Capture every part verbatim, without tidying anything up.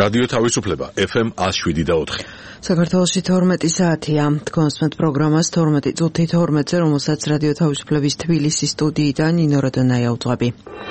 რადიო თავისუფლება ეფ ემ ათს შვიდი და ოთხი. საქართველოში თორმეტი საათია. თქვენს პროგრამას თორმეტი წუთი თორმეტზე, რომელსაც რადიო თავისუფლების თბილისის სტუდიიდან ნინო როდონაია უძღვები.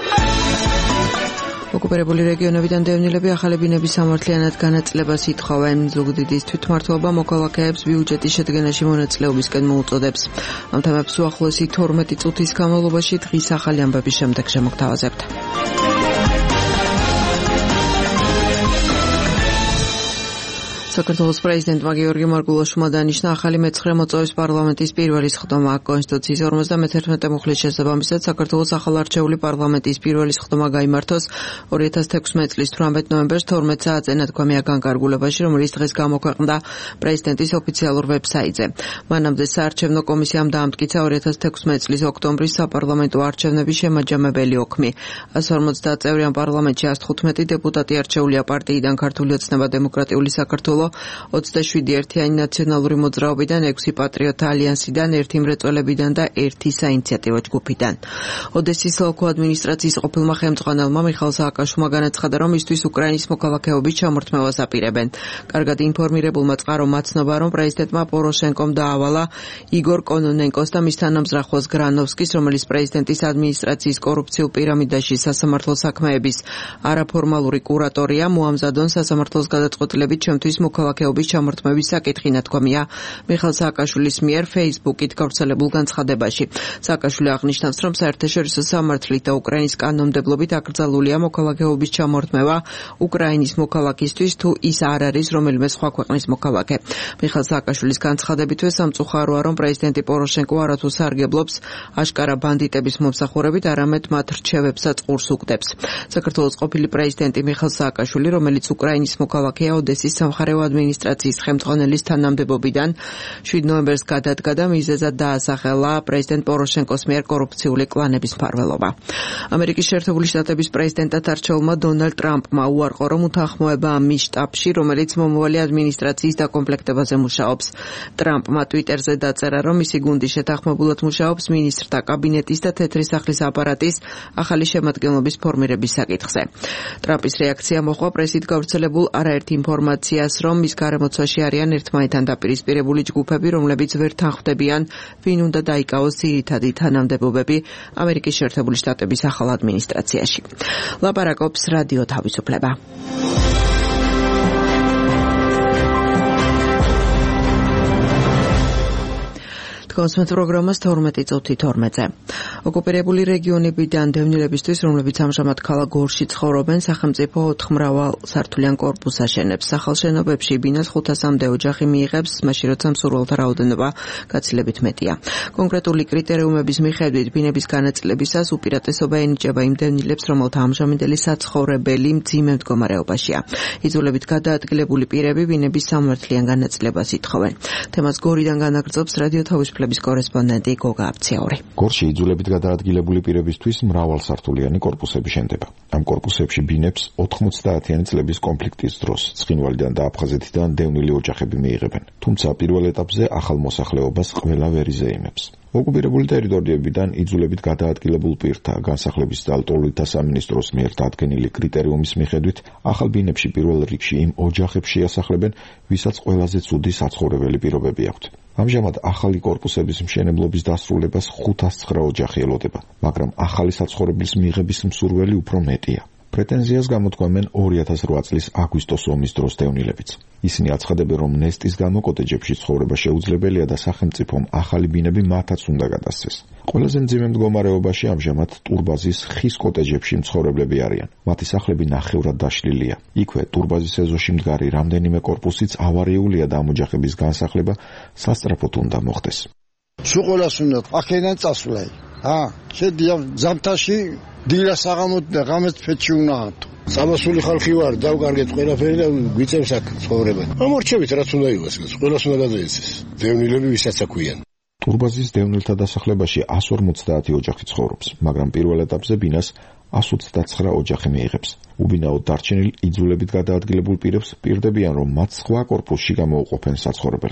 ოკუპირებული რეგიონებიდან დევნილები ახალი ბინების სამართლიანად განაწილებას ითხოვენ. ზუგდიდის თვითმმართველობა მოქალაქეებს ბიუჯეტის შედგენაში მონაწილეობისკენ მოუწოდებს. ამ თემებს უახლოესი თორმეტი წუთის განმავლობაში დღის ახალი ამბების შემდეგ შემოგთავაზებთ. საქართველოს პრეზიდენტმა გიორგი მარგულაშვილმა დანიშნა ახალი მეცხრე მოწვევის პარლამენტის პირველი სხდომა. კონსტიტუციის ორმოცდამეთერთმეტე მუხლის შესაბამისად საქართველოს ახალარჩეული პარლამენტის პირველი სხდომა გაიმართოს ორი ათას თექვსმეტი წლის თვრამეტ ნოემბერს თორმეტ საათზე ნათქვამია განკარგულებაში, რომელიც დღეს გამოქვეყნდა პრეზიდენტის ოფიციალურ ვებსაიტზე. მანამდე საარჩევნო კომისიამ დაამტკიცა ორი ათას თექვსმეტი წლის ოქტომბრის საპარლამენტო არჩევნების შემაჯამებელი ოქმი. ასი ორმოცდაათ წევრიან პარლამენტში ასი თხუთმეტი დეპუტატი არჩეულია პარტიიდან ქართული ოცნება დემოკრატიული საქართველო, ოცდაშვიდი ერთიანი ნაციონალური მოძრაობიდან, ექვსი პატრიოტთა ალიანსიდან, ერთი მრეწველებიდან და ერთი საინიციატივო ჯგუფიდან. ოდესის ოლქო ადმინისტრაციის ყოფილმა ხელმძღვანელმა მიხაილ სააკაშვილმა განაცხადა, რომ მისთვის უკრაინის მოქალაქეობის ჩამორთმევას აპირებენ. კარგად ინფორმირებულმა წყარო მაცნობა, რომ პრეზიდენტმა პოროშენკომ დაავალა იგორ კონონენკოს და მის თანამზრახვას გრანოვსკის, რომელიც პრეზიდენტის ადმინისტრაციის კორუფციულ პირამიდაში სასამართლო საქმეების არაფორმალური კურატორია, მოამზადონ სასამართლოს გადაწყვეტილებით ჩემთვის მოქალაქეობის ჩამორთმევის საკითხი, ნათქვამია მიხაილ სააკაშვილის მიერ Facebook-ით გავრცელებულ განცხადებაში. სააკაშვილი აღნიშნავს, რომ საერთაშორისო სამართლით და უკრაინის კანონმდებლობით აკრძალულია მოქალაქეობის ჩამორთმევა უკრაინის მოქალაქისთვის, თუ ის არ არის რომელიმე სხვა ქვეყნის მოქალაქე. მიხაილ სააკაშვილის განცხადებითვე სამწუხაროა, რომ პრეზიდენტი პოროშენკო არათუ სარგებლობს აშკარა ბანდიტების მომსახურებით, არამედ მათ რჩევებსაც ყურს უგდებს. საქართველოს ყოფილი პრეზიდენტი მიხაილ სააკაშვილი, რომელიც უკრაინის მოქალაქეა, ოდესის სამხარეო ადმინისტრაციის ხელმძღვანელის თანამდებობიდან შვიდ ნოემბერს გადადგა და მიზეზად დაასახელა პრეზიდენტ პოროშენკოს მიერ კორუფციული კლანების მფარველობა. ამერიკის შეერთებული შტატების პრეზიდენტად არჩეულმა დონალდ ტრამპმა უარყო, რომ უთანხმოება ამ მის შტაბში, რომელიც მომავალი ადმინისტრაციის დაკომპლექტებაზე მუშაობს. ტრამპმა ტვიტერზე დაწერა, რომ მისი გუნდი შეთანხმებულად მუშაობს მინისტრთა კაბინეტის და თეთრი სახლის აპარატის ახალი შემადგენლობის ფორმირების საკითხზე. ტრამპის რეაქცია მოჰყვა პრესით გავრცელებულ არაერთ ინფორმაციას, რომ მის გარემოცვაში არიან ერთმანეთთან დაპირისპირებული ჯგუფები, რომლებიც ვერ თანხმდებიან, ვინ უნდა დაიკავოს ძირითადი თანამდებობები ამერიკის შეერთებული შტატების ახალ ადმინისტრაციაში. ლაპარაკობს რადიო თავისუფლება. კონსმეთ პროგრამას თორმეტი წუთი თორმეტზე. ოკუპირებული რეგიონებიდან დევნილებისთვის, რომლებიც ამჟამად ქალაქ გორში ცხოვრობენ, სახელმწიფო ოთხმრავალ სართულიან კორპუსს აშენებს. ახალ შენობებში ბინას ხუთასამდე ოჯახი მიიღებს, მაშინ როცა მსურველთა რაოდენობა გაცილებით მეტია. კონკრეტული კრიტერიუმების მიხედვით ბინების განაწილებისას უპირატესობა ენიჭება იმ დევნილებს, რომელთა ამჟამინდელი საცხოვრებელი მძიმე მდგომარეობაშია. იძულებით გადაადგილებული პირები ბინების სამართლიან განაწილებას ითხოვენ. თემას გორიდან განაგრძობს რადიო თავისუფლების კორესპონდენტი გოგა აბციაური. გორში იძულებით გადაადგილებული პირებისთვის მრავალსართულიანი კორპუსები შენდება. ამ კორპუსებში ბინებს ოთხმოცდაათიანი წლების კონფლიქტის დროს ცხინვალიდან და აფხაზეთიდან დევნილი ოჯახები მიიღებენ. თუმცა პირველ ეტაპზე ახალ მოსახლეობას ყველა ვერ იზეიმებს. ოკუპირებული ტერიტორიებიდან იძულებით გადაადგილებულ პირთა განსახლების და ლტოლვილთა სამინისტროს მიერ დადგენილი კრიტერიუმის მიხედვით ახალ ბინებში პირველ რიგში იმ ოჯახებში ასახლებენ, ვისაც ყველაზე ცუდი საცხოვრებელი პირობები აქვთ. ამჟამად ახალი კორპუსების მშენებლობის დასრულებას ხუთას ცხრა ოჯახი ელოდება, მაგრამ ახალი საცხოვრებლის მიღების მსურველი უფრო მეტია. პრეტენზიას გამოთქვამენ ორი ათას რვა წლის აგვისტოს ომის დროს დევნილებიც. ისინი აცხადებენ, რომ ნესტის გამო კოტეჯებში ცხოვრება შეუძლებელია და სახელმწიფომ ახალი ბინები მათაც უნდა გადასცეს. ყველაზე მძიმე მდგომარეობაში ამჟამად ტურბაზის ხის კოტეჯებში მცხოვრებლები არიან. მათი სახლები ნახევრად დაშლილია. იქვე ტურბაზის ეზოში მდგარი რამდენიმე კორპუსიც ავარიულია და ამ ოჯახების განსახლება სასწრაფოდ უნდა მოხდეს. სულ ყველას უნდა აქედან წასვლა. ა, შედია ზამთარში დილა საღამოთ და ღამეს ფეთში უნდა ათო. სამასული ხალხი ვარ, დავკარგეთ ყველაფერი და გვიწევს აქ ცხოვრება. ამორჩევით რაც უნდა იყოს, ყველას უნდა გადაეცეს. დევნილები ვისაც აქვიან. ტურბაზის დევნილთა დასახლებაში ასი ორმოცდაათი ოჯახი ცხოვრობს, მაგრამ პირველ ეტაპზე ბინას ასი ოცდაცხრა ოჯახი მიიღებს. უბინაოდ დარჩენილ იძულებით გადაადგილებულ პირებს პირდებიან, რომ მათ სხვა კორპუსში გამოუყოფენ საცხოვრებელს.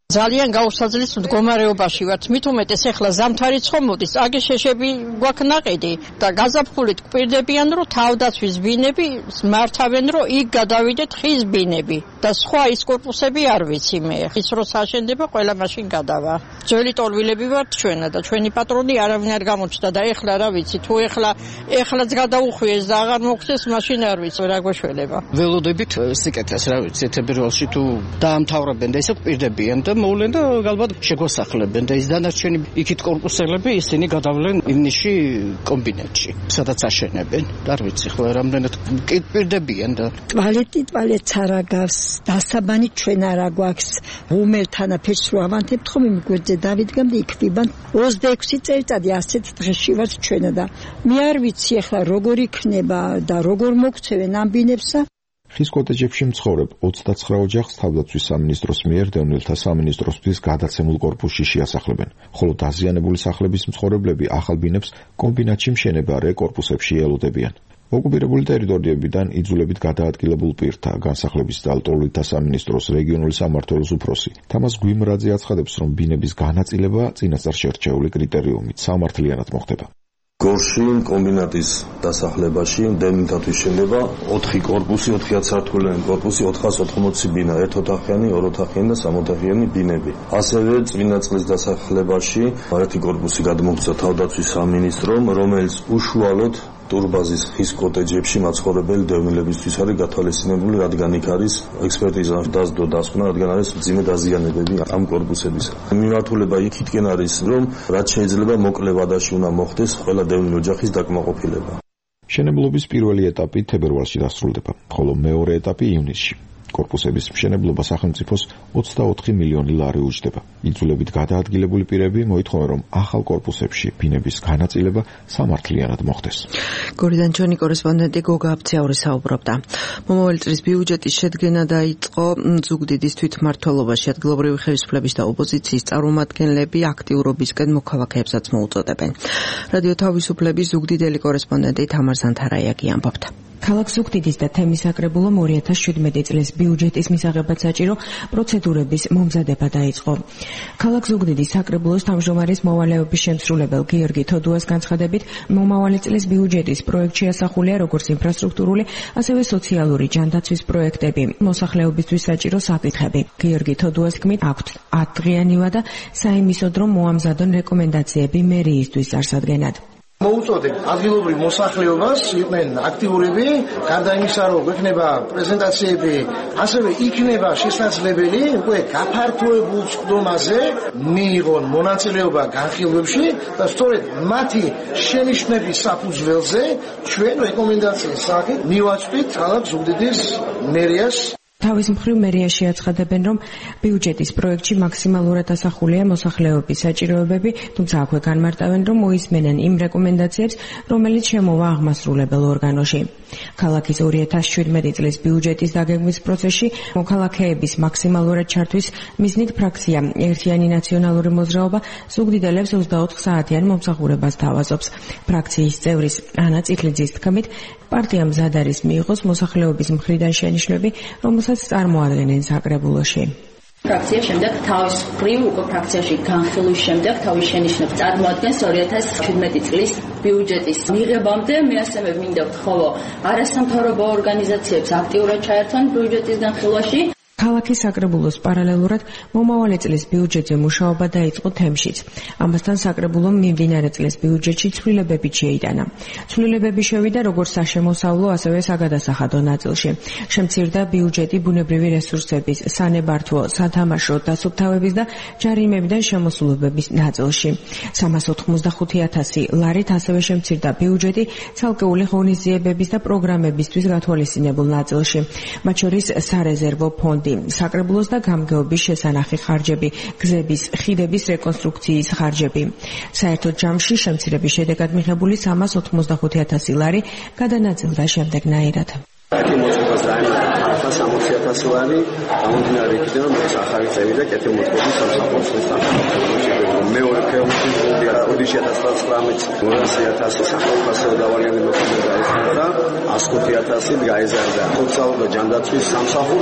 ძალიან გაუსაძლის მდგომარეობაში ვართ. მით უმეტეს ახლა ზამთარი ცხომოდის, აგი შეშები გვაქვს ნაყიდი და გაზაფხულით გვპირდებიან, რომ თავდაცვის ბინები მართავენ, რომ იქ გადავიდეთ ხის ბინები და სხვა ის კორპუსები არ ვიცი მე. ის რო საშენდება, ყველა მაშინ გადავა. ძველი ტორვილები ვართ ჩვენა და ჩვენი პატრონი არავინ არ გამოჩნდა და ეხლა რა ვიცი, თუ ეხლა ეხლაც გადაუხვიეს და აღარ მოგხდეს, მაშინ არ ვიცი რა გვეშველება. ველოდებით სიკეთეს რა ვიცი, თებერვალში თუ დაამთავრებენ და ისე გვპირდებიან და მოვლენ და ალბათ შეგვასახლებენ და ის დანარჩენი იქით კორპუსელები ისინი გადავლენ ივნისში კომბინატში, სადაც აშენებენ. არ ვიცი ხო რამდენად პირდებიან და ტვალეტი ტვალეტს არ აგავს, დასაბანი ჩვენ არ აგვაქვს. უმელთან აფერს რო ავანთებთ ხომ იმ გვერდზე დავიდგამ და იქვიბან ოცდაექვსი წელიწადი ასეთ დღეში ვართ ჩვენ და მე არ ვიცი ახლა როგორ იქნება და როგორ მოგცევენ ამ ბინებსა. ხის კოტეჯებში მცხოვრებ ოცდაცხრა ოჯახს თავდაცვის სამინისტროს მიერ დევნილთა სამინისტროსთვის გადაცემულ კორპუსში შეასახლებენ, ხოლო დაზიანებული სახლების მცხოვრებლები ახალ ბინებს კომბინატში მშენებარე კორპუსებში ელოდებიან. ოკუპირებული ტერიტორიებიდან იძულებით გადაადგილებულ პირთა განსახლების ძალტოლთა სამინისტროს რეგიონული სამმართველოს უფროსი თამას გვიმრაძე აცხადებს, რომ ბინების განაწილება წინასწარ შერჩეული კრიტერიუმით სამართლიანად მოხდება. გორში კომბინატის დასახლებაში დევნილთათვის შენდება ოთხი კორპუსი, ოთხი სართულიანი კორპუსი, ოთხას ოთხმოცი ბინა, ერთოთახიანი, ოროთახიანი და სამოთახიანი ბინები. ასევე წმინდა წყლის დასახლებაში ერთი კორპუსი გადმოგვცა თავდაცვის სამინისტრომ, რომელიც უშუალოდ ტურბაზის ხის კოტეჯებში მაცხოვრებელი დევნილებისთვის არის გათვალისწინებული, რადგან იქ არის ექსპერტიზა დასდო დასკვნა, რადგან არის მძიმე დაზიანებები ამ კორპუსებისა. მიმართულება იქითკენ არის, რომ რაც შეიძლება მოკლე ვადაში უნდა მოხდეს ყველა დევნილ ოჯახის დაკმაყოფილება. მშენებლობის პირველი ეტაპი თებერვალში დასრულდება, ხოლო მეორე ეტაპი ივნისში. კორპუსების მშენებლობა სახელმწიფოს ოცდაოთხი მილიონი ლარი უჯდება. იძულებით გადაადგილებული პირები მოითხოვენ, რომ ახალ კორპუსებში ბინების განაწილება სამართლიანად მოხდეს. გორიდან ჩვენი კორესპონდენტი გოგა აფციაური საუბრობდა. მომავალი წლის ბიუჯეტის შედგენა დაიწყო ზუგდიდის თვითმმართველობაში. ადგილობრივი ხელისუფლების და ოპოზიციის წარმომადგენლები აქტიურობისკენ მოქალაქეებსაც მოუწოდებენ. რადიო თავისუფლების ზუგდიდელი კორესპონდენტი თამარ ზანთარაიაკი ამბობდა. ქალაქ ზუგდიდის და თემის საკრებულომ ორი ათას შვიდმეტი წლის ბიუჯეტის მისაღებად საჭირო პროცედურების მომზადება დაიწყო. ქალაქ ზუგდიდის საკრებულოს თავმჯდომარის მოვალეობის შემსრულებელ გიორგი თოდუას განცხადებით, მომავალი წლის ბიუჯეტის პროექტში ასახულია როგორც ინფრასტრუქტურული, ასევე სოციალური ჯანდაცვის პროექტები, მოსახლეობისთვის საჭირო საკითხები. გიორგი თოდუას თქმით, აქვთ ათდღიანი ვადა საიმისოდ, რომ მოამზადონ რეკომენდაციები მერიისთვის წარსადგენად. მოუწოდებ ადგილობრივ მოსახლეობას იყვნენ აქტიურები, გარდა იმისა, რომ გვექნება პრეზენტაციები, ასევე იქნება შესაძლებელი უკვე გაფართოებულ სხდომაზე მიიღონ მონაწილეობა განხილვებში და სწორედ მათი შენიშვნების საფუძველზე ჩვენ რეკომენდაციის სახით მივაწვდით ქალაქ ზუგდიდის მერიას. თავის მხრივ მერიაში აცხადებენ, რომ ბიუჯეტის პროექტში მაქსიმალურად ასახულია მოსახლეობის საჭიროებები, თუმცა აქვე განმარტავენ, რომ მოისმენენ იმ რეკომენდაციებს, რომელიც შემოვა აღმასრულებელ ორგანოში. ქალაქის ორი ათას შვიდმეტი წლის ბიუჯეტის დაგეგმვის პროცესში მოქალაქეების მაქსიმალურად ჩართვის მიზნით ფრაქცია ერთიანი ნაციონალური მოძრაობა ზუგდიდელებს ოცდაოთხ საათიან მომსახურებას თავაზობს. ფრაქციის წევრის ანა წითლიძის თქმით, პარტიამ მზად არის მიიღოს მოსახლეობის მხრიდან შენიშვნები, რომელსაც წარმოადგენენ საკრებულოში. ფრაქცია შემდეგ თავის მხრივ უკვე ფრაქციაში განხილვის შემდეგ თავის შენიშვნებს წარმოადგენს ორი ათას შვიდმეტი წლის ბიუჯეტის მიღებამდე. მე ასევე მინდა ვთხოვო არასამთავრობო ორგანიზაციებს აქტიურად ჩაერთონ ბიუჯეტის განხილვაში. ქალაქის საკრებულოს პარალელურად მომავალი წლის ბიუჯეტზე მუშაობა დაიწყო თემშიც. ამასთან საკრებულომ მიმდინარე წლის ბიუჯეტში ცვლილებები შეიტანა. ცვლილებები შევიდა როგორც საშემოსავლო, ასევე საგადასახადო ნაწილში. შემცირდა ბიუჯეტი ბუნებრივი რესურსების, სანებართვო, სათამაშო, დასუფთავების და ჯარიმებიდან შემოსულობების ნაწილში. სამას ოთხმოცდახუთი ათასი ლარით ასევე შემცირდა ბიუჯეტი ცალკეული ღონისძიებების და პროგრამებისთვის გათვალისწინებულ ნაწილში. მათ შორის სარეზერვო ფონდი, საკრებულოს და გამგეობის შესანახი ხარჯები, გზების, ხიდების რეკონსტრუქციის ხარჯები. საერთო ჯამში შემცირების შედეგად მიღებული სამას ოთხმოცდახუთი ათასი ლარი გადანაწილდა შემდეგნაირად. კეთილმოწყობის დაემატა სამოცი ათასი ლარი, გამომდინარე იქიდან, რომ ახალი წევი და კეთილმოწყობის სამსახურის სამსახური მეორე ფეოდალიზმი ორი ათას ცხრამეტ ორასი ათასი სახელმწიფო დავალიანი მოქმედება ესწრაფა, ასი ათასი გაიზარდა სოციალურ და ჯანდაცვის სამსახურს.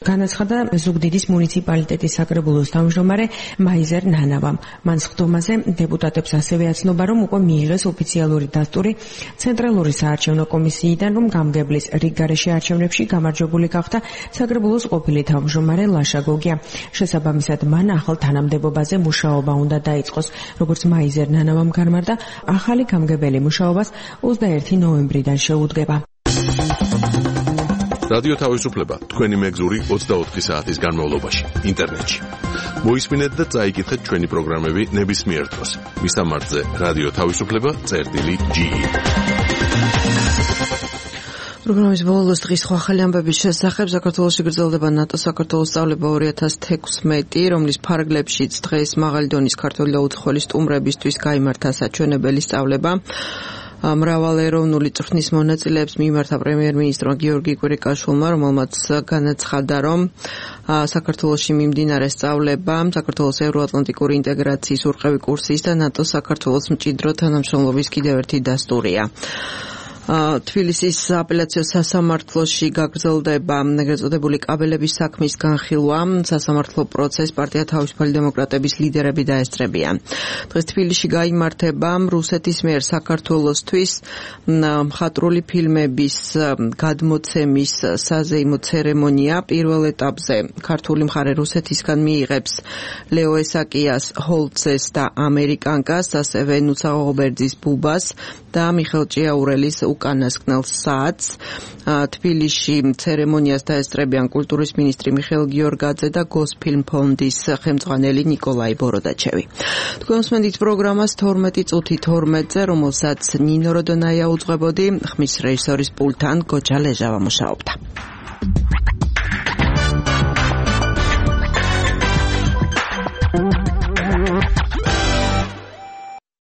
განაცხადა ზუგდიდის მუნიციპალიტეტის საკრებულოს თავმჯდომარე მაიზერ ნანავამ. მან სხდომაზე დეპუტატებს ასევე აცნობა, რომ უკვე მიიღეს ოფიციალური დასტური ცენტრალური საარჩევნო კომისიიდან, რომ გამგებლის რიგგარეშე არჩევნებში გამარჯვებული გახდა საკრებულოს ყოფილი თავმჯდომარე ლაშა გოგია. შესაბამისად, მან ახალ თანამდებობაზე მუშაობა უნდა დაიწყოს. როგორც მაიზერ ნანავამ განმარტა, ახალი გამგებელი მუშაობას ოცდაერთი ნოემბრიდან შეუდგება. რადიო თავისუფლება თქვენი მეგზური ოცდაოთხი საათის განმავლობაში ინტერნეტში. მოისმინეთ და წაიკითხეთ ჩვენი პროგრამები ნებისმიერ დროს. მისამართზე რადიო თავისუფლება წერტილი ჯი ი. პროგრამის ბოლოს დღის სხვა ახალი ამბების შესახებ საქართველოში გრძელდება ნატო-საქართველოს სწავლება ორი ათას თექვსმეტი, რომლის ფარგლებშიც დღეს მაღალი დონის ქართველი და უცხოელი სტუმრებისთვის გაიმართა საჩვენებელი სწავლება. მრავალეროვნული წვრთნის მონაწილეებს მიმართა პრემიერ-მინისტრმა გიორგი კვირიკაშვილმა, რომელმაც განაცხადა, რომ საქართველოში მიმდინარე სწავლება საქართველოს ევროატლანტიკური ინტეგრაციის ურყევი კურსის და ნატო-საქართველოს მჭიდრო თანამშრომლობის კიდევ ერთი დასტურია. თბილისის აპელაციო სასამართლოში გაგრძელდება ეგრეთ წოდებული კაბელების საქმის განხილვა. სასამართლო პროცესს პარტია თავისუფალი დემოკრატების ლიდერები დაესწრებიან. დღეს თბილისში გაიმართება რუსეთის მიერ საქართველოსთვის მხატვრული ფილმების გადმოცემის საზეიმო ცერემონია. პირველ ეტაპზე ქართული მხარე რუსეთისგან მიიღებს ლეო ესაკიას ჰოლცეს და ამერიკანკას, ასევე ნუცა ღობერძის ბუბას და მიხელ ჭიაურელის უკანასკნელ საათს. თბილისში ცერემონიას დაესწრებიან კულტურის მინისტრი მიხეილ გიორგაძე და გოსფილმ ფონდის ხელმძღვანელი ნიკოლაი ბოროდაჩევი. თქვენ უსმენთ პროგრამას თორმეტი წუთი თორმეტზე, რომელსაც ნინო როდონაია უძღვებოდი, ხმის რეჟისორის პულტთან გოჯა ლეჟავა მუშაობდა.